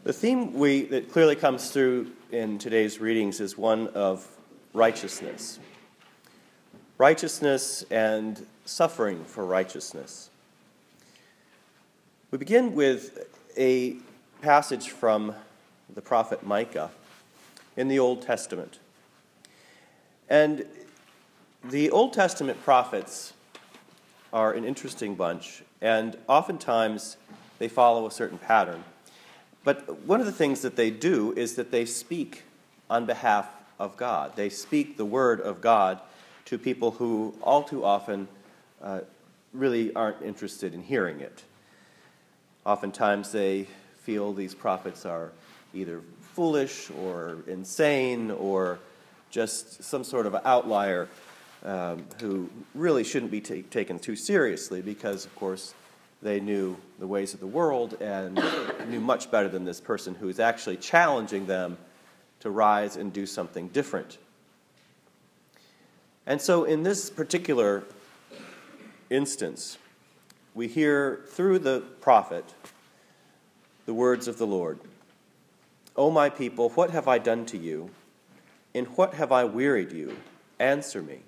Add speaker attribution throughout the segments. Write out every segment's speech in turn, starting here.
Speaker 1: The theme that clearly comes through in today's readings is one of righteousness. Righteousness and suffering for righteousness. We begin with a passage from the prophet Micah in the Old Testament. And the Old Testament prophets are an interesting bunch, and oftentimes they follow a certain pattern. But one of the things that they do is that they speak on behalf of God. They speak the word of God to people who all too often really aren't interested in hearing it. Oftentimes they feel these prophets are either foolish or insane or just some sort of outlier who really shouldn't be taken too seriously because, of course, they knew the ways of the world and knew much better than this person who is actually challenging them to rise and do something different. And so in this particular instance, we hear through the prophet the words of the Lord. O my people, what have I done to you? In what have I wearied you? Answer me.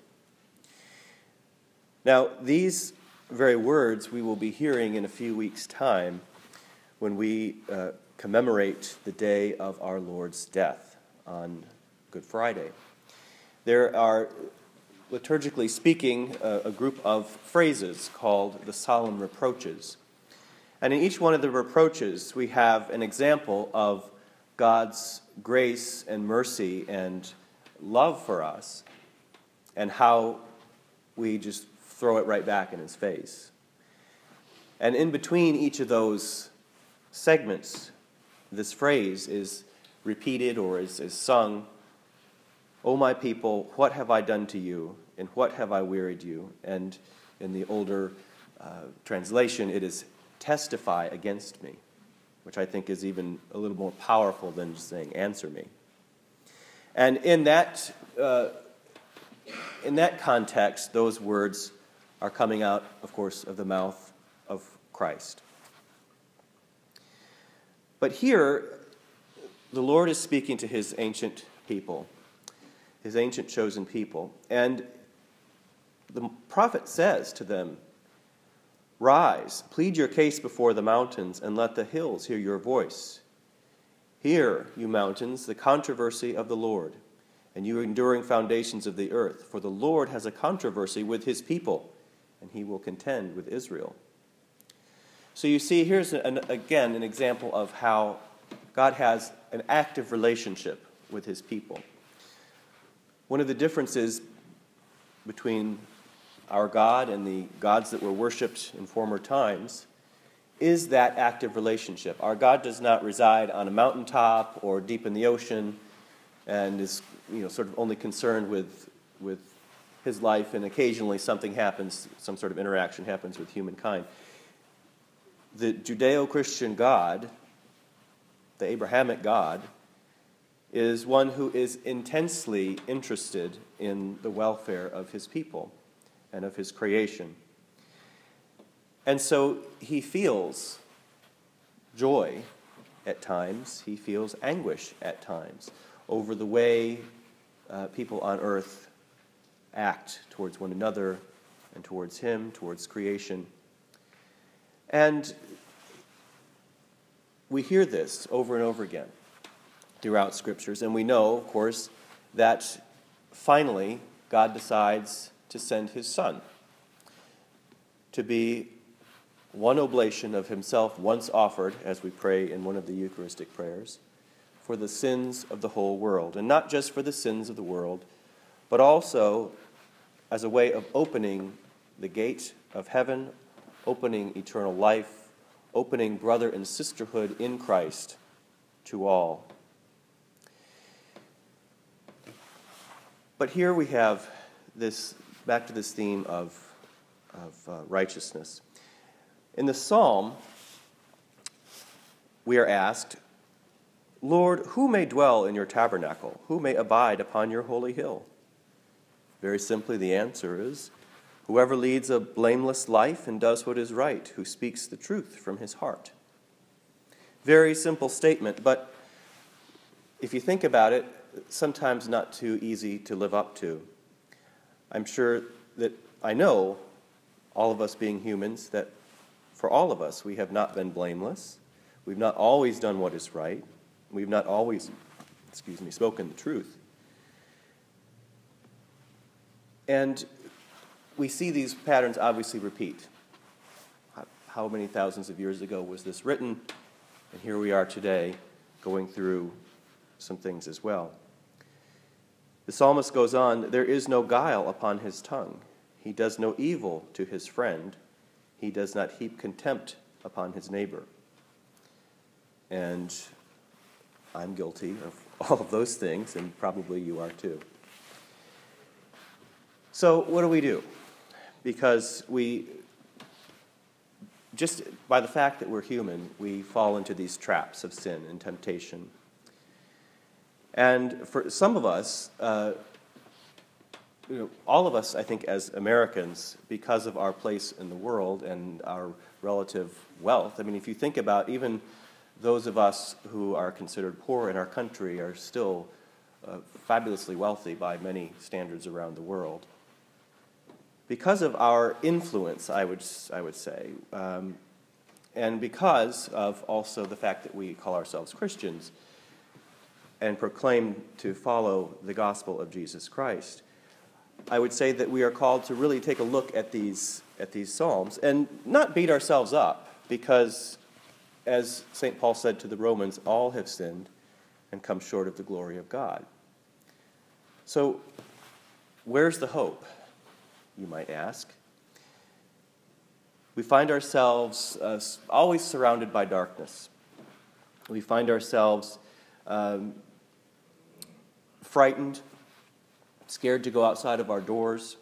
Speaker 1: Now, these very words we will be hearing in a few weeks' time when we commemorate the day of our Lord's death on Good Friday. There are, liturgically speaking, a group of phrases called the solemn reproaches. And in each one of the reproaches, we have an example of God's grace and mercy and love for us and how we just throw it right back in his face. And in between each of those segments, this phrase is repeated or is sung. O my people, what have I done to you? In what have I wearied you? And in the older translation, it is testify against me, which I think is even a little more powerful than just saying answer me. And in that context, those words are coming out, of course, of the mouth of Christ. But here, the Lord is speaking to his ancient people, his ancient chosen people, and the prophet says to them, Rise, plead your case before the mountains, and let the hills hear your voice. Hear, you mountains, the controversy of the Lord, and you enduring foundations of the earth, for the Lord has a controversy with his people, and he will contend with Israel. So you see, here's again an example of how God has an active relationship with his people. One of the differences between our God and the gods that were worshipped in former times is that active relationship. Our God does not reside on a mountaintop or deep in the ocean and is sort of only concerned with his life, and occasionally something happens, some sort of interaction happens with humankind. The Judeo-Christian God, the Abrahamic God, is one who is intensely interested in the welfare of his people and of his creation. And so he feels joy at times, he feels anguish at times over the way people on earth act towards one another and towards him, towards creation. And we hear this over and over again throughout Scriptures, and we know, of course, that finally God decides to send his Son to be one oblation of himself once offered, as we pray in one of the Eucharistic prayers, for the sins of the whole world. And not just for the sins of the world, but also as a way of opening the gate of heaven, opening eternal life, opening brother and sisterhood in Christ to all. But here we have this, back to this theme of righteousness. In the psalm, we are asked, Lord, who may dwell in your tabernacle? Who may abide upon your holy hill? Very simply, the answer is, whoever leads a blameless life and does what is right, who speaks the truth from his heart. Very simple statement, but if you think about it, sometimes not too easy to live up to. I'm sure that I know, all of us being humans, that for all of us, we have not been blameless. We've not always done what is right. We've not always, spoken the truth. And we see these patterns obviously repeat. How many thousands of years ago was this written? And here we are today going through some things as well. The psalmist goes on, there is no guile upon his tongue. He does no evil to his friend. He does not heap contempt upon his neighbor. And I'm guilty of all of those things, and probably you are too. So what do? Because just by the fact that we're human, we fall into these traps of sin and temptation. And for some of us, all of us, I think, as Americans, because of our place in the world and our relative wealth, I mean, if you think about even those of us who are considered poor in our country are still fabulously wealthy by many standards around the world. Because of our influence, I would say, and because of also the fact that we call ourselves Christians and proclaim to follow the gospel of Jesus Christ, I would say that we are called to really take a look at these psalms and not beat ourselves up, because, as St. Paul said to the Romans, all have sinned and come short of the glory of God. So, where's the hope, you might ask? We find ourselves always surrounded by darkness. We find ourselves frightened, scared to go outside of our doors.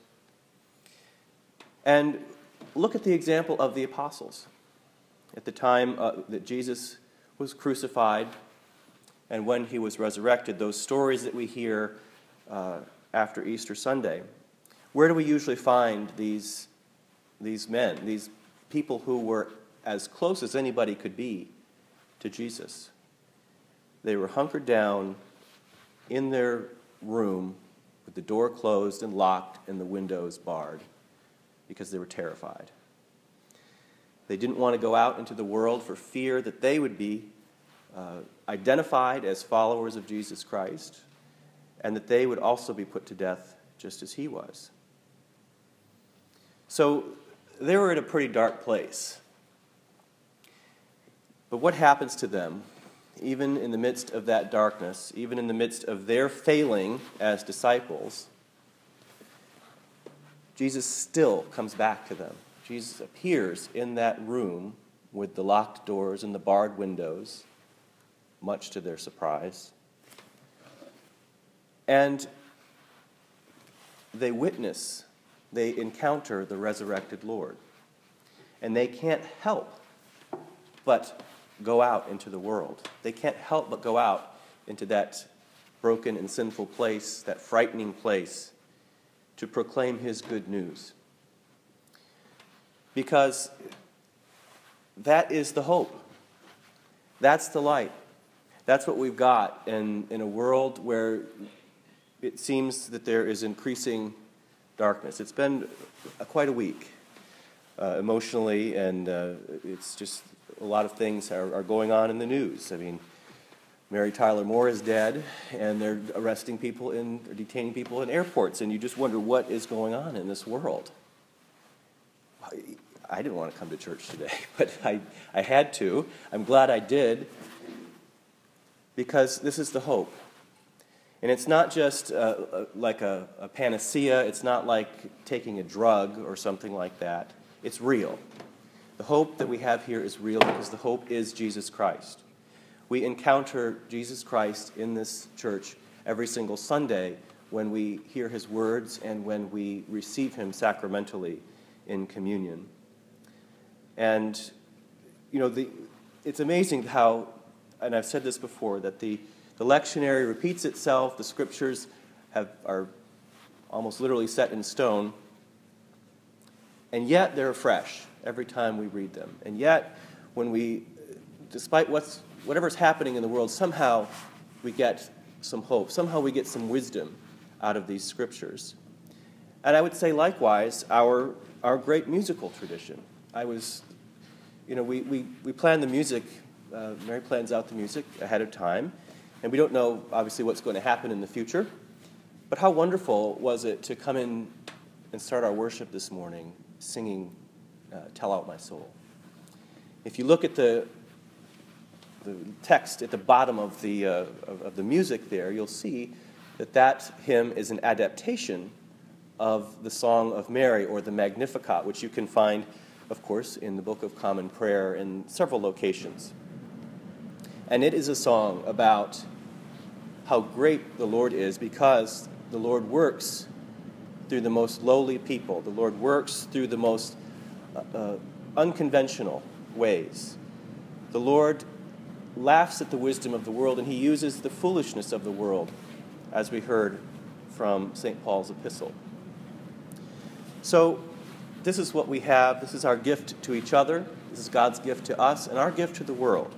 Speaker 1: And look at the example of the apostles. At the time that Jesus was crucified and when he was resurrected, those stories that we hear after Easter Sunday, where do we usually find these men, these people who were as close as anybody could be to Jesus? They were hunkered down in their room with the door closed and locked and the windows barred because they were terrified. They didn't want to go out into the world for fear that they would be identified as followers of Jesus Christ and that they would also be put to death just as he was. So they were in a pretty dark place. But what happens to them, even in the midst of that darkness, even in the midst of their failing as disciples? Jesus still comes back to them. Jesus appears in that room with the locked doors and the barred windows, much to their surprise. And they encounter the resurrected Lord. And they can't help but go out into the world. They can't help but go out into that broken and sinful place, that frightening place, to proclaim his good news. Because that is the hope. That's the light. That's what we've got in a world where it seems that there is increasing darkness. It's been quite a week emotionally, and it's just a lot of things are going on in the news. I mean, Mary Tyler Moore is dead, and they're arresting people or detaining people in airports, and you just wonder what is going on in this world. I didn't want to come to church today, but I had to. I'm glad I did, because this is the hope. And it's not just like a panacea. It's not like taking a drug or something like that. It's real. The hope that we have here is real because the hope is Jesus Christ. We encounter Jesus Christ in this church every single Sunday when we hear his words and when we receive him sacramentally in communion. And, it's amazing how, and I've said this before, that the lectionary repeats itself. The scriptures are almost literally set in stone. And yet they're fresh every time we read them. And yet, despite what's whatever's happening in the world, somehow we get some hope. Somehow we get some wisdom out of these scriptures. And I would say likewise, our great musical tradition. We plan the music, Mary plans out the music ahead of time, and we don't know, obviously, what's going to happen in the future. But how wonderful was it to come in and start our worship this morning singing Tell Out My Soul. If you look at the text at the bottom of the music there, you'll see that hymn is an adaptation of the Song of Mary, or the Magnificat, which you can find, of course, in the Book of Common Prayer in several locations. And it is a song about how great the Lord is, because the Lord works through the most lowly people. The Lord works through the most unconventional ways. The Lord laughs at the wisdom of the world, and he uses the foolishness of the world, as we heard from St. Paul's epistle. So this is what we have. This is our gift to each other. This is God's gift to us and our gift to the world.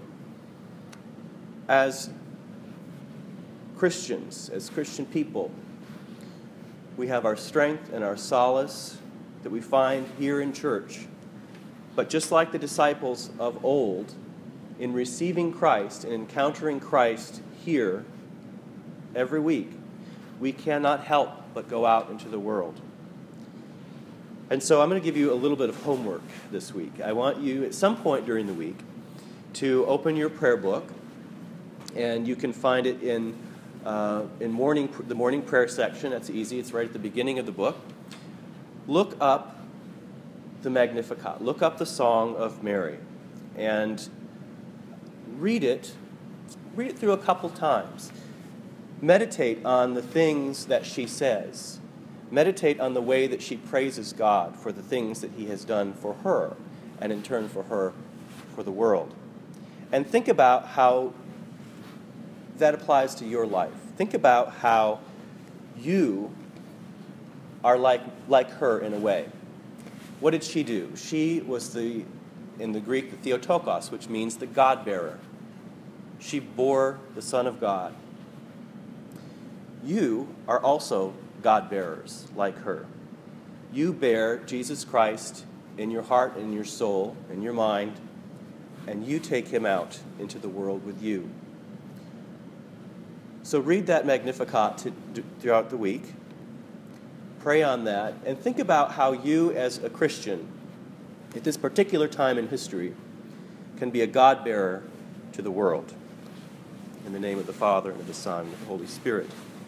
Speaker 1: As Christians, as Christian people, we have our strength and our solace that we find here in church. But just like the disciples of old, in receiving Christ and encountering Christ here every week, we cannot help but go out into the world. And so I'm going to give you a little bit of homework this week. I want you, at some point during the week, to open your prayer book, and you can find it in the morning prayer section. That's easy. It's right at the beginning of the book. Look up the Magnificat. Look up the Song of Mary, and read it through a couple times. Meditate on the things that she says. Meditate on the way that she praises God for the things that he has done for her, and in turn for her, for the world. And think about how that applies to your life. Think about how you are like her in a way. What did she do? She was in the Greek, the Theotokos, which means the God-bearer. She bore the Son of God. You are also God-bearers like her. You bear Jesus Christ in your heart, in your soul, in your mind, and you take him out into the world with you. So read that Magnificat throughout the week. Pray on that, and think about how you as a Christian, at this particular time in history, can be a God-bearer to the world. In the name of the Father, and of the Son, and of the Holy Spirit.